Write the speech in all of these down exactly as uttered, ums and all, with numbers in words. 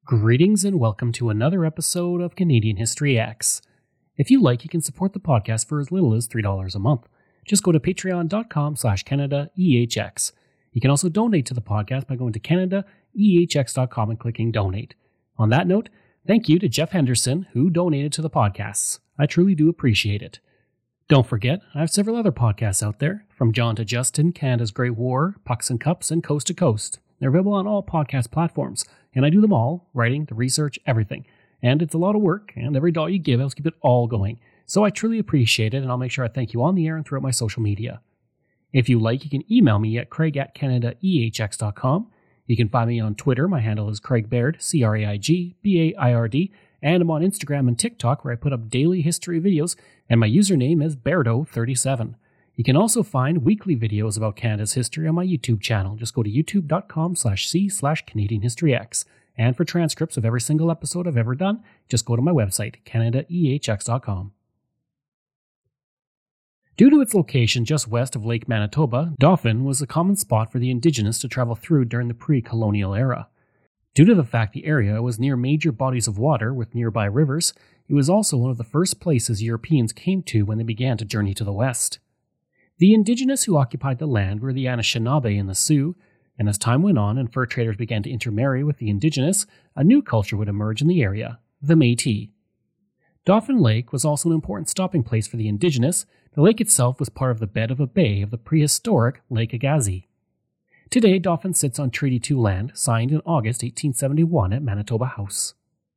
Greetings and welcome to another episode of Canadian History X. If you like, you can support the podcast for as little as three dollars a month. Just go to patreon.com slash CanadaEHX. You can also donate to the podcast by going to Canada E H X dot com and clicking donate. On that note, thank you to Jeff Henderson, who donated to the podcasts. I truly do appreciate it. Don't forget, I have several other podcasts out there, from John to Justin, Canada's Great War, Pucks and Cups, and Coast to Coast. They're available on all podcast platforms, and I do them all, writing, the research, everything. And it's a lot of work, and every dollar you give helps keep it all going. So I truly appreciate it, and I'll make sure I thank you on the air and throughout my social media. If you like, you can email me at craig at canada e h x dot com. You can find me on Twitter. My handle is Craig Baird, C R A I G B A I R D, and I'm on Instagram and TikTok where I put up daily history videos, and my username is Bairdo thirty-seven. You can also find weekly videos about Canada's history on my YouTube channel. Just go to youtube.com slash c slash Canadian History X. And for transcripts of every single episode I've ever done, just go to my website, canada e h x dot com. Due to its location just west of Lake Manitoba, Dauphin was a common spot for the Indigenous to travel through during the pre-colonial era. Due to the fact the area was near major bodies of water with nearby rivers, it was also one of the first places Europeans came to when they began to journey to the west. The Indigenous who occupied the land were the Anishinaabe and the Sioux, and as time went on and fur traders began to intermarry with the Indigenous, a new culture would emerge in the area, the Métis. Dauphin Lake was also an important stopping place for the Indigenous. The lake itself was part of the bed of a bay of the prehistoric Lake Agassiz. Today, Dauphin sits on Treaty two land, signed in August eighteen seventy-one at Manitoba House.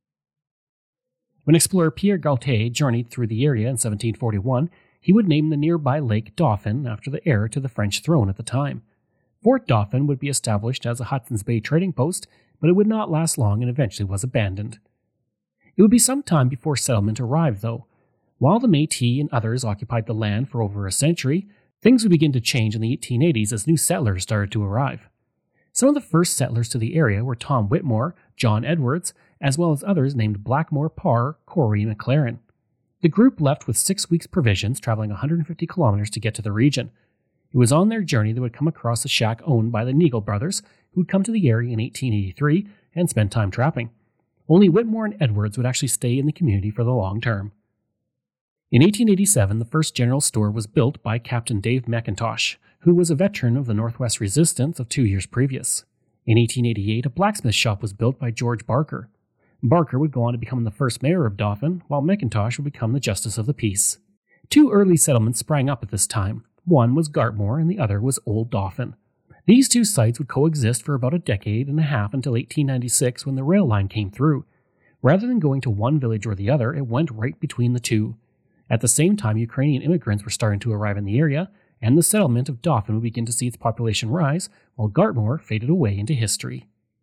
When explorer Pierre Gaultier journeyed through the area in seventeen forty-one, he would name the nearby Lake Dauphin after the heir to the French throne at the time. Fort Dauphin would be established as a Hudson's Bay trading post, but it would not last long and eventually was abandoned. It would be some time before settlement arrived, though. While the Métis and others occupied the land for over a century, things would begin to change in the eighteen eighties as new settlers started to arrive. Some of the first settlers to the area were Tom Whitmore, John Edwards, as well as others named Blackmore, Parr, Corey, and McLaren. The group left with six weeks' provisions, traveling one hundred fifty kilometers to get to the region. It was on their journey they would come across a shack owned by the Neagle brothers, who would come to the area in eighteen eighty-three and spend time trapping. Only Whitmore and Edwards would actually stay in the community for the long term. In eighteen eighty-seven, the first general store was built by Captain Dave McIntosh, who was a veteran of the Northwest Resistance of two years previous. In eighteen eighty-eight, a blacksmith shop was built by George Barker. Barker would go on to become the first mayor of Dauphin, while McIntosh would become the Justice of the Peace. Two early settlements sprang up at this time. One was Gartmore and the other was Old Dauphin. These two sites would coexist for about a decade and a half until eighteen ninety-six when the rail line came through. Rather than going to one village or the other, it went right between the two. At the same time, Ukrainian immigrants were starting to arrive in the area, and the settlement of Dauphin would begin to see its population rise, while Gartmore faded away into history.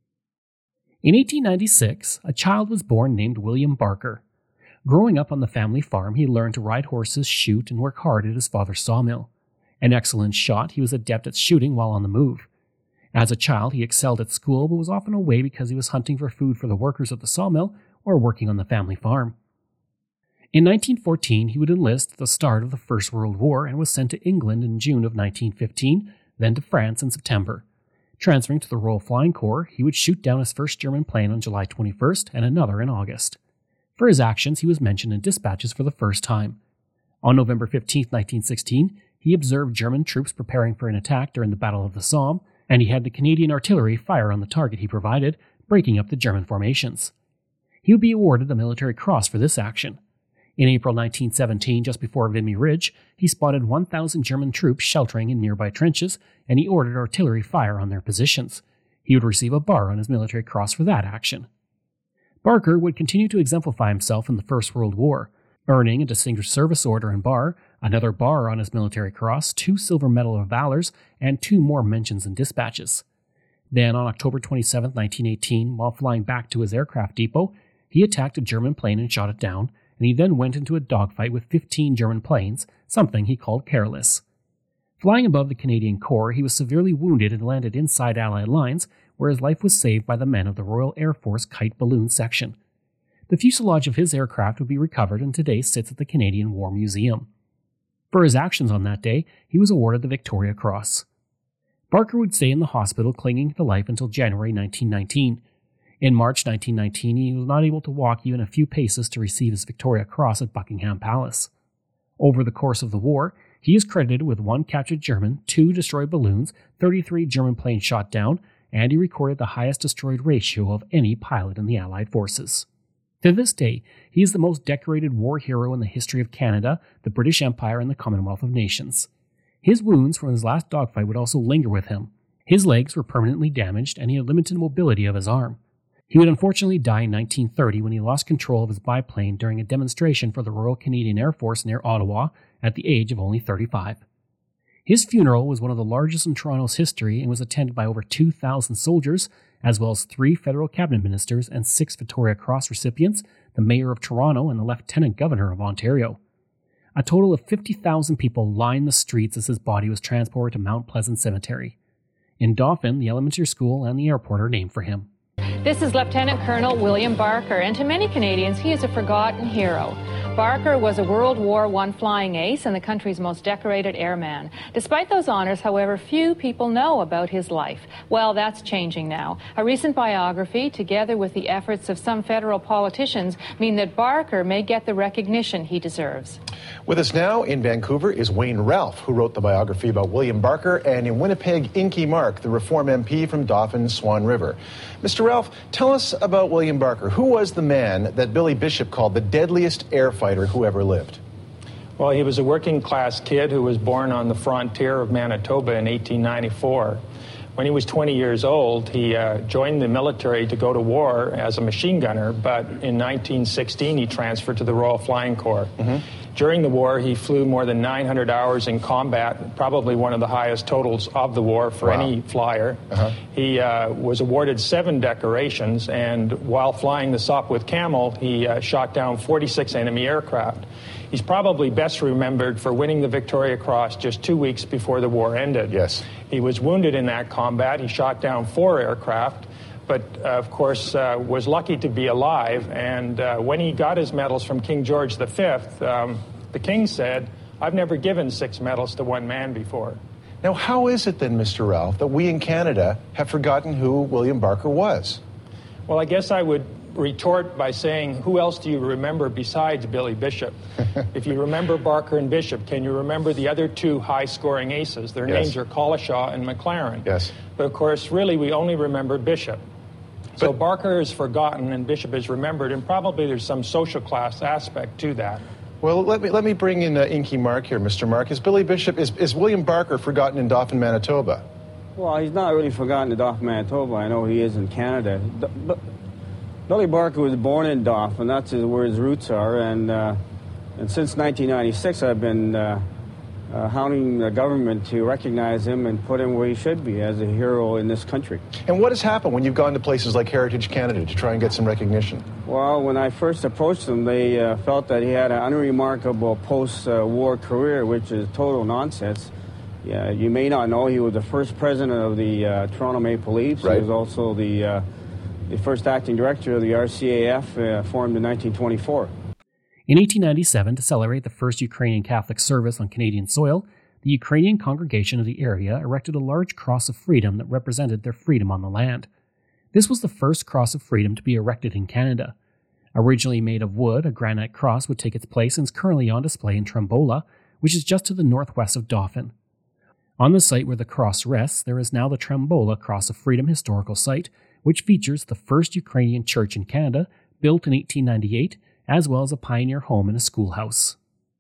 In eighteen ninety-six, a child was born named William Barker. Growing up on the family farm, he learned to ride horses, shoot, and work hard at his father's sawmill. An excellent shot, he was adept at shooting while on the move. As a child, he excelled at school, but was often away because he was hunting for food for the workers at the sawmill or working on the family farm. In nineteen fourteen, he would enlist at the start of the First World War and was sent to England in June of nineteen fifteen, then to France in September. Transferring to the Royal Flying Corps, he would shoot down his first German plane on July twenty-first and another in August. For his actions, he was mentioned in dispatches for the first time. On November fifteenth, nineteen sixteen, he observed German troops preparing for an attack during the Battle of the Somme, and he had the Canadian artillery fire on the target he provided, breaking up the German formations. He would be awarded the Military Cross for this action. In April nineteen seventeen, just before Vimy Ridge, he spotted one thousand German troops sheltering in nearby trenches, and he ordered artillery fire on their positions. He would receive a bar on his Military Cross for that action. Barker would continue to exemplify himself in the First World War, earning a Distinguished Service Order and bar, another bar on his Military Cross, two Silver Medal of Valors, and two more mentions in dispatches. Then, on October twenty-seventh, nineteen eighteen, while flying back to his aircraft depot, he attacked a German plane and shot it down, and he then went into a dogfight with fifteen German planes, something he called careless. Flying above the Canadian Corps, he was severely wounded and landed inside Allied lines, where his life was saved by the men of the Royal Air Force Kite Balloon Section. The fuselage of his aircraft would be recovered and today sits at the Canadian War Museum. For his actions on that day, he was awarded the Victoria Cross. Barker would stay in the hospital clinging to life until January nineteen nineteen. In March nineteen nineteen, he was not able to walk even a few paces to receive his Victoria Cross at Buckingham Palace. Over the course of the war, he is credited with one captured German, two destroyed balloons, thirty-three German planes shot down, and he recorded the highest destroyed ratio of any pilot in the Allied forces. To this day, he is the most decorated war hero in the history of Canada, the British Empire, and the Commonwealth of Nations. His wounds from his last dogfight would also linger with him. His legs were permanently damaged, and he had limited mobility of his arm. He would unfortunately die in nineteen thirty when he lost control of his biplane during a demonstration for the Royal Canadian Air Force near Ottawa at the age of only thirty-five. His funeral was one of the largest in Toronto's history and was attended by over two thousand soldiers, as well as three federal cabinet ministers and six Victoria Cross recipients, the Mayor of Toronto and the Lieutenant Governor of Ontario. A total of fifty thousand people lined the streets as his body was transported to Mount Pleasant Cemetery. In Dauphin, the elementary school and the airport are named for him. This is Lieutenant Colonel William Barker, and to many Canadians, he is a forgotten hero. Barker was a World War One flying ace and the country's most decorated airman. Despite those honors, however, few people know about his life. Well, that's changing now. A recent biography, together with the efforts of some federal politicians, mean that Barker may get the recognition he deserves. With us now in Vancouver is Wayne Ralph, who wrote the biography about William Barker, and in Winnipeg, Inky Mark, the Reform M P from Dauphin, Swan River. Mister Ralph, tell us about William Barker. Who was the man that Billy Bishop called the deadliest airfighter who ever lived? Well, he was a working-class kid who was born on the frontier of Manitoba in eighteen ninety-four. When he was twenty years old, he uh, joined the military to go to war as a machine gunner, but in nineteen sixteen he transferred to the Royal Flying Corps. Mm-hmm. During the war, he flew more than nine hundred hours in combat, probably one of the highest totals of the war for wow. any flyer. Uh-huh. He uh, was awarded seven decorations, and while flying the Sopwith Camel, he uh, shot down forty-six enemy aircraft. He's probably best remembered for winning the Victoria Cross just two weeks before the war ended. Yes. He was wounded in that combat. He shot down four aircraft, but uh, of course uh, was lucky to be alive. And uh, when he got his medals from King George the Fifth, um, the king said, "I've never given six medals to one man before." Now, how is it then, Mister Ralph, that we in Canada have forgotten who William Barker was? Well, I guess I would retort by saying, who else do you remember besides Billy Bishop? If you remember Barker and Bishop, can you remember the other two high-scoring aces? Their yes. names are Collishaw and McLaren. Yes. But of course, really, we only remember Bishop. But so Barker is forgotten and Bishop is remembered, and probably there's some social class aspect to that. Well, let me let me bring in uh, Inky Mark here, Mister Mark. Is Billy Bishop, is, is William Barker forgotten in Dauphin, Manitoba? Well, he's not really forgotten in Dauphin, Manitoba. I know he is in Canada. But Billy Barker was born in Dauphin. That's his, where his roots are. And uh, and since nineteen ninety-six, I've been uh, uh, hounding the government to recognize him and put him where he should be as a hero in this country. And what has happened when you've gone to places like Heritage Canada to try and get some recognition? Well, when I first approached them, they uh, felt that he had an unremarkable post-war career, which is total nonsense. Yeah, you may not know he was the first president of the uh, Toronto Maple Leafs. Right. He was also the uh, the first acting director of the R C A F, uh, formed in nineteen twenty-four. In eighteen ninety-seven, to celebrate the first Ukrainian Catholic service on Canadian soil, the Ukrainian congregation of the area erected a large cross of freedom that represented their freedom on the land. This was the first cross of freedom to be erected in Canada. Originally made of wood, a granite cross would take its place and is currently on display in Trembola, which is just to the northwest of Dauphin. On the site where the cross rests, there is now the Trembola Cross of Freedom Historical Site, which features the first Ukrainian church in Canada, built in eighteen ninety-eight, as well as a pioneer home and a schoolhouse.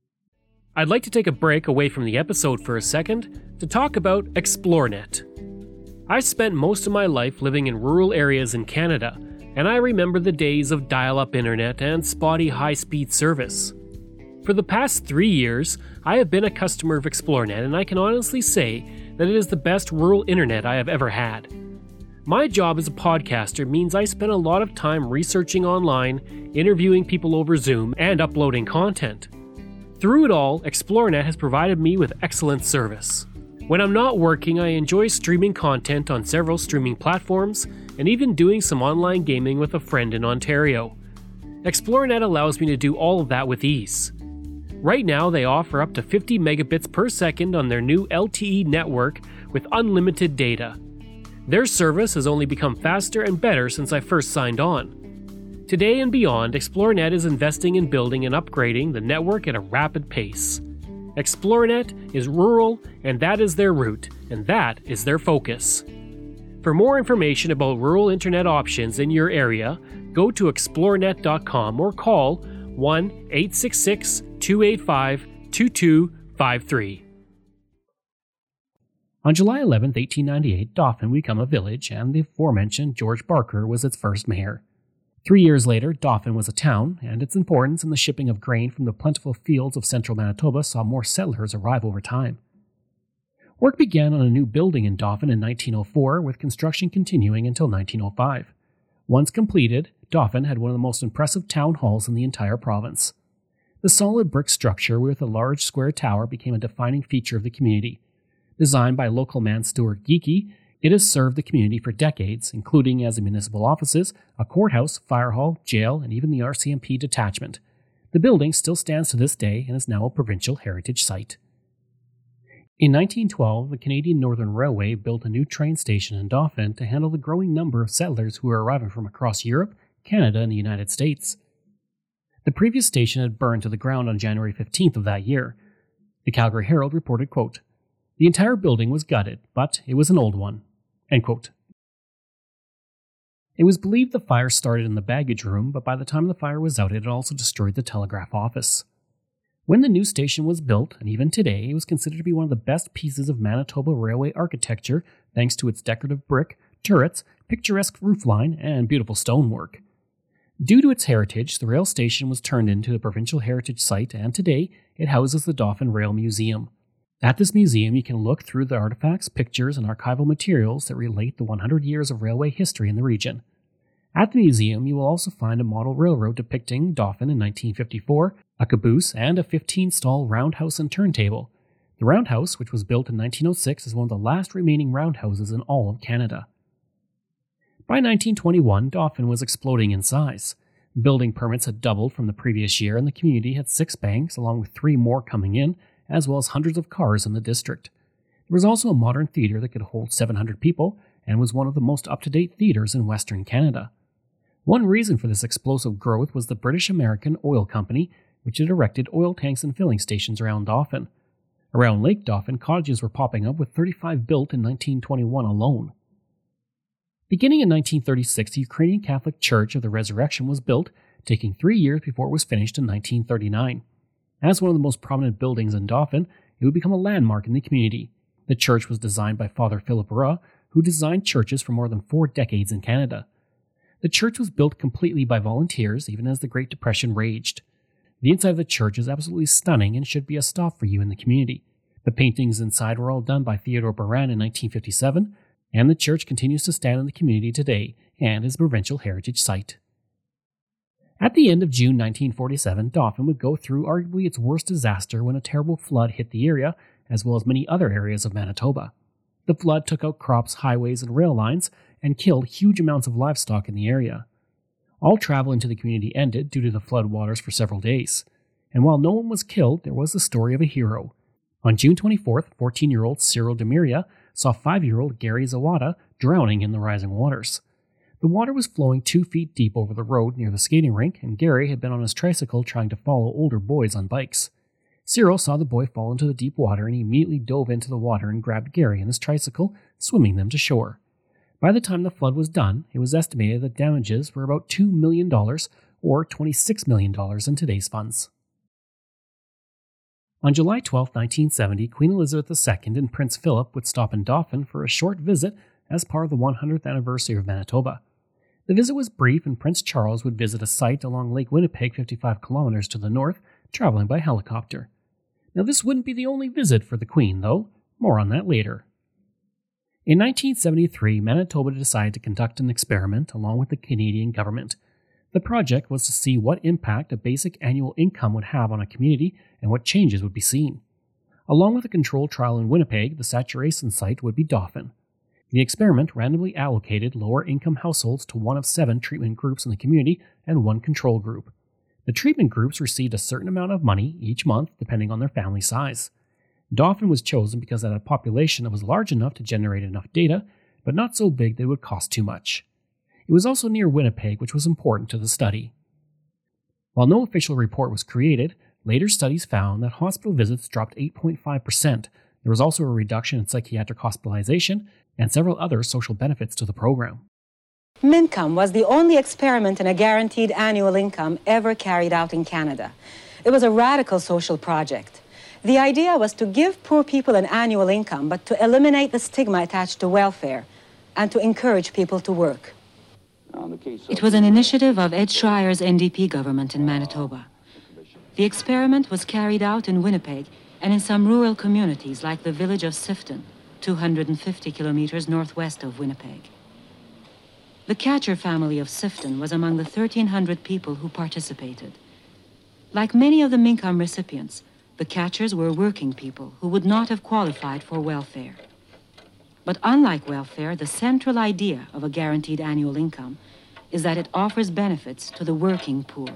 I'd like to take a break away from the episode for a second to talk about ExploreNet. I spent most of my life living in rural areas in Canada, and I remember the days of dial-up internet and spotty high-speed service. For the past three years, I have been a customer of ExploreNet, and I can honestly say that it is the best rural internet I have ever had. My job as a podcaster means I spend a lot of time researching online, interviewing people over Zoom, and uploading content. Through it all, ExploreNet has provided me with excellent service. When I'm not working, I enjoy streaming content on several streaming platforms, and even doing some online gaming with a friend in Ontario. ExploreNet allows me to do all of that with ease. Right now, they offer up to fifty megabits per second on their new L T E network with unlimited data. Their service has only become faster and better since I first signed on. Today and beyond, Xplornet is investing in building and upgrading the network at a rapid pace. Xplornet is rural, and that is their route, and that is their focus. For more information about rural internet options in your area, go to xplornet dot com or call one eight six six, two eight five, two two five three. On July eleventh, eighteen ninety-eight, Dauphin would become a village, and the aforementioned George Barker was its first mayor. Three years later, Dauphin was a town, and its importance in the shipping of grain from the plentiful fields of central Manitoba saw more settlers arrive over time. Work began on a new building in Dauphin in nineteen oh four, with construction continuing until nineteen oh five. Once completed, Dauphin had one of the most impressive town halls in the entire province. The solid brick structure with a large square tower became a defining feature of the community. Designed by local man Stuart Geekie, it has served the community for decades, including as the municipal offices, a courthouse, fire hall, jail, and even the R C M P detachment. The building still stands to this day and is now a provincial heritage site. In nineteen twelve, the Canadian Northern Railway built a new train station in Dauphin to handle the growing number of settlers who were arriving from across Europe, Canada, and the United States. The previous station had burned to the ground on January fifteenth of that year. The Calgary Herald reported, quote, "The entire building was gutted, but it was an old one." End quote. It was believed the fire started in the baggage room, but by the time the fire was out, it had also destroyed the telegraph office. When the new station was built, and even today, it was considered to be one of the best pieces of Manitoba railway architecture thanks to its decorative brick, turrets, picturesque roofline, and beautiful stonework. Due to its heritage, the rail station was turned into a provincial heritage site, and today it houses the Dauphin Rail Museum. At this museum, you can look through the artifacts, pictures, and archival materials that relate the one hundred years of railway history in the region. At the museum, you will also find a model railroad depicting Dauphin in nineteen fifty-four, a caboose, and a fifteen-stall roundhouse and turntable. The roundhouse, which was built in nineteen oh six, is one of the last remaining roundhouses in all of Canada. By nineteen twenty-one, Dauphin was exploding in size. Building permits had doubled from the previous year, and the community had six banks, along with three more coming in, as well as hundreds of cars in the district. There was also a modern theatre that could hold seven hundred people, and was one of the most up-to-date theatres in Western Canada. One reason for this explosive growth was the British American Oil Company, which had erected oil tanks and filling stations around Dauphin. Around Lake Dauphin, cottages were popping up, with thirty-five built in nineteen twenty-one alone. Beginning in nineteen thirty-six, the Ukrainian Catholic Church of the Resurrection was built, taking three years before it was finished in nineteen thirty-nine. As one of the most prominent buildings in Dauphin, it would become a landmark in the community. The church was designed by Father Philip Ruh, who designed churches for more than four decades in Canada. The church was built completely by volunteers, even as the Great Depression raged. The inside of the church is absolutely stunning and should be a stop for you in the community. The paintings inside were all done by Theodore Baran in nineteen fifty-seven, and the church continues to stand in the community today and is a provincial heritage site. At the end of June nineteen forty-seven, Dauphin would go through arguably its worst disaster when a terrible flood hit the area, as well as many other areas of Manitoba. The flood took out crops, highways, and rail lines, and killed huge amounts of livestock in the area. All travel into the community ended due to the flood waters for several days, and while no one was killed, there was the story of a hero. On June twenty-fourth, fourteen-year-old Cyril Demiria saw five-year-old Gary Zawada drowning in the rising waters. The water was flowing two feet deep over the road near the skating rink, and Gary had been on his tricycle trying to follow older boys on bikes. Cyril saw the boy fall into the deep water, and he immediately dove into the water and grabbed Gary and his tricycle, swimming them to shore. By the time the flood was done, it was estimated that damages were about two million dollars, or twenty-six million dollars in today's funds. On July twelfth, nineteen seventy, Queen Elizabeth the Second and Prince Philip would stop in Dauphin for a short visit as part of the one hundredth anniversary of Manitoba. The visit was brief, and Prince Charles would visit a site along Lake Winnipeg fifty-five kilometers to the north, traveling by helicopter. Now, this wouldn't be the only visit for the Queen, though. More on that later. In nineteen seventy-three, Manitoba decided to conduct an experiment along with the Canadian government. The project was to see what impact a basic annual income would have on a community and what changes would be seen. Along with a controlled trial in Winnipeg, the saturation site would be Dauphin. The experiment randomly allocated lower-income households to one of seven treatment groups in the community and one control group. The treatment groups received a certain amount of money each month depending on their family size. Dauphin was chosen because it had a population that was large enough to generate enough data but not so big that it would cost too much. It was also near Winnipeg, which was important to the study. While no official report was created, later studies found that hospital visits dropped eight point five percent. There was also a reduction in psychiatric hospitalization and several other social benefits to the program. Mincome was the only experiment in a guaranteed annual income ever carried out in Canada. It was a radical social project. The idea was to give poor people an annual income, but to eliminate the stigma attached to welfare and to encourage people to work. It was an initiative of Ed Schreier's N D P government in Manitoba. The experiment was carried out in Winnipeg and in some rural communities like the village of Sifton, two hundred fifty kilometers northwest of Winnipeg. The Catcher family of Sifton was among the thirteen hundred people who participated. Like many of the Mincome recipients, the Catchers were working people who would not have qualified for welfare. But unlike welfare, the central idea of a guaranteed annual income is that it offers benefits to the working poor.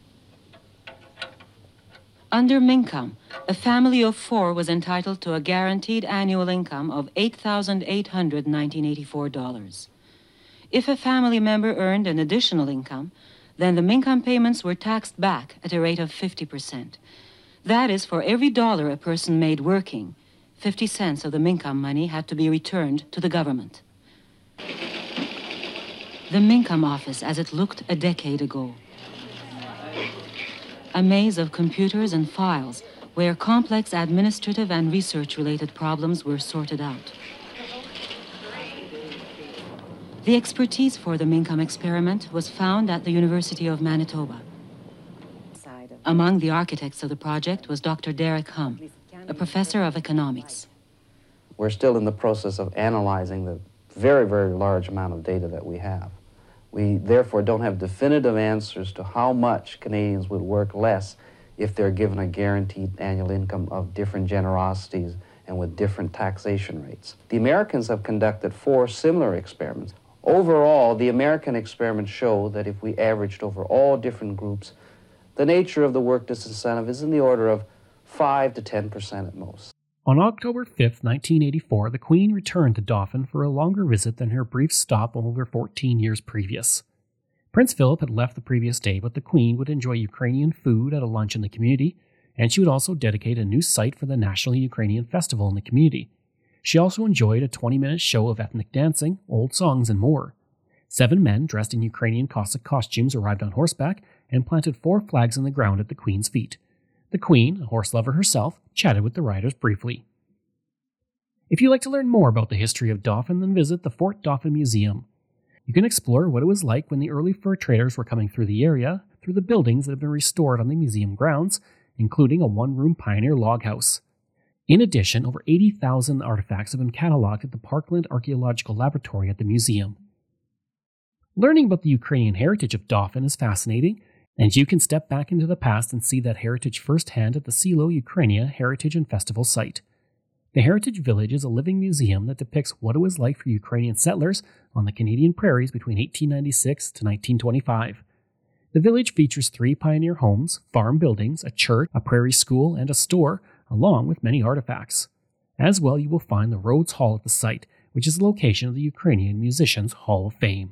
Under Mincome, a family of four was entitled to a guaranteed annual income of eight thousand eight hundred nineteen eighty-four dollars. If a family member earned an additional income, then the Mincome payments were taxed back at a rate of fifty percent. That is, for every dollar a person made working, fifty cents of the Mincome money had to be returned to the government. The Mincome office as it looked a decade ago. A maze of computers and files where complex administrative and research-related problems were sorted out. The expertise for the Mincome experiment was found at the University of Manitoba. Among the architects of the project was Doctor Derek Hum, a professor of economics. We're still in the process of analyzing the very, very large amount of data that we have. We therefore don't have definitive answers to how much Canadians would work less if they're given a guaranteed annual income of different generosities and with different taxation rates. The Americans have conducted four similar experiments. Overall, the American experiments show that if we averaged over all different groups, the nature of the work disincentive is in the order of five to ten percent at most. On October fifth, nineteen eighty-four, the Queen returned to Dauphin for a longer visit than her brief stop over fourteen years previous. Prince Philip had left the previous day, but the Queen would enjoy Ukrainian food at a lunch in the community, and she would also dedicate a new site for the National Ukrainian Festival in the community. She also enjoyed a twenty-minute show of ethnic dancing, old songs, and more. Seven men dressed in Ukrainian Cossack costumes arrived on horseback and planted four flags in the ground at the Queen's feet. The Queen, a horse lover herself, chatted with the riders briefly. If you'd like to learn more about the history of Dauphin, then visit the Fort Dauphin Museum. You can explore what it was like when the early fur traders were coming through the area through the buildings that have been restored on the museum grounds, including a one-room pioneer log house. In addition, over eighty thousand artifacts have been catalogued at the Parkland Archaeological Laboratory at the museum. Learning about the Ukrainian heritage of Dauphin is fascinating, and you can step back into the past and see that heritage firsthand at the Silo Ukrainia Heritage and Festival site. The Heritage Village is a living museum that depicts what it was like for Ukrainian settlers on the Canadian prairies between eighteen ninety-six to nineteen twenty-five. The village features three pioneer homes, farm buildings, a church, a prairie school, and a store, along with many artifacts. As well, you will find the Rhodes Hall at the site, which is the location of the Ukrainian Musicians Hall of Fame.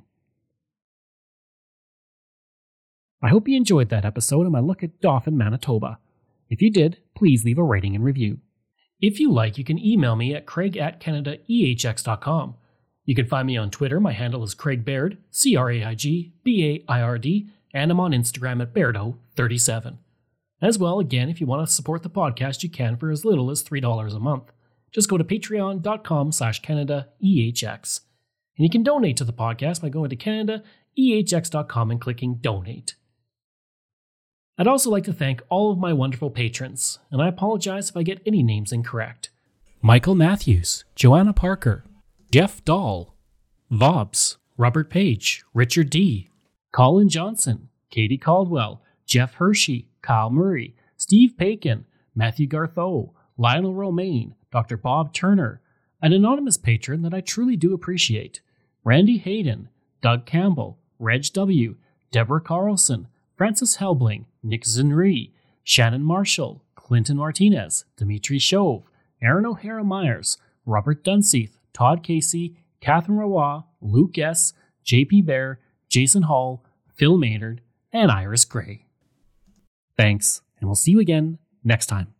I hope you enjoyed that episode and my look at Dauphin, Manitoba. If you did, please leave a rating and review. If you like, you can email me at craig at canada e h x dot com. You can find me on Twitter. My handle is Craig Baird, C R A I G B A I R D, and I'm on Instagram at Bairdo thirty-seven. As well, again, if you want to support the podcast, you can for as little as three dollars a month. Just go to patreon.com slash Canada EHX. And you can donate to the podcast by going to canada e h x dot com and clicking Donate. I'd also like to thank all of my wonderful patrons, and I apologize if I get any names incorrect. Michael Matthews, Joanna Parker, Jeff Dahl, Vobs, Robert Page, Richard D., Colin Johnson, Katie Caldwell, Jeff Hershey, Kyle Murray, Steve Pakin, Matthew Gartho, Lionel Romaine, Doctor Bob Turner, an anonymous patron that I truly do appreciate, Randy Hayden, Doug Campbell, Reg W., Deborah Carlson, Francis Helbling, Nick Zinri, Shannon Marshall, Clinton Martinez, Dimitri Shove, Aaron O'Hara Myers, Robert Dunseith, Todd Casey, Catherine Roy, Luke S., J P Bear, Jason Hall, Phil Maynard, and Iris Gray. Thanks, and we'll see you again next time.